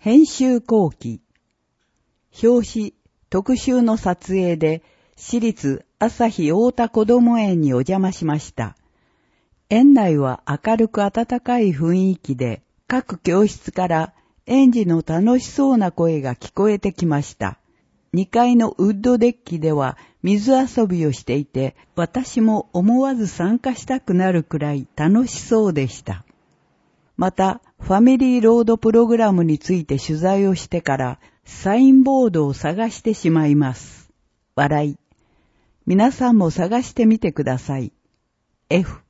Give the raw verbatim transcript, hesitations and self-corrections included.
編集後期。表紙、特集の撮影で、私立朝日大田こども園にお邪魔しました。園内は明るく温かい雰囲気で、各教室から園児の楽しそうな声が聞こえてきました。にかいのウッドデッキでは水遊びをしていて、私も思わず参加したくなるくらい楽しそうでした。また、ファミリーロードプログラムについて取材をしてから、サインボードを探してしまいます。笑い。皆さんも探してみてください。F